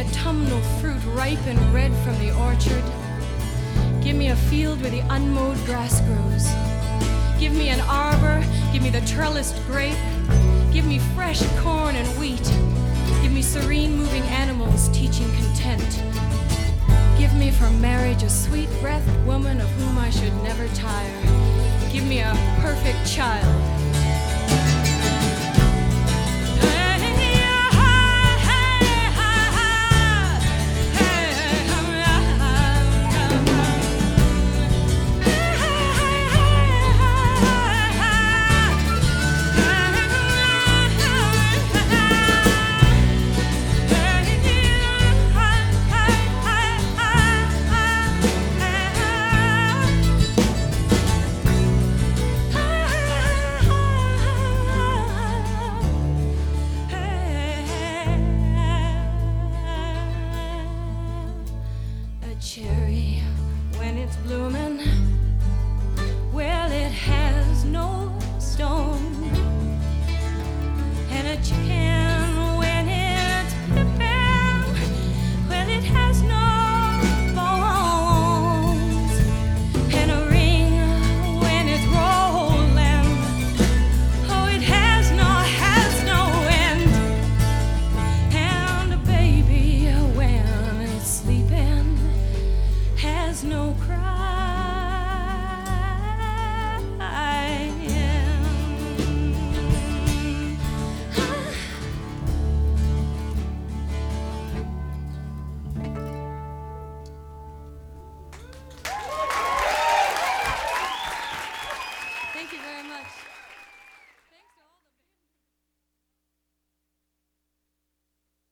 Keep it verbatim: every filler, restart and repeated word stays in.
autumnal fruit ripe and red from the orchard. Give me a field where the unmowed grass grows. Give me an arbor, give me the trellised grape. Give me fresh corn and wheat. Give me serene moving animals teaching content. Give me for marriage a sweet-breathed woman of whom I should never tire. Give me a perfect child. Cherry, when it's blooming, well, it has no stone. And a chicken, when it's flipping, well, it has no bones. And a ring, when it's rolling, oh, it has no, has no end. And a baby, when it's sleeping, has no cry.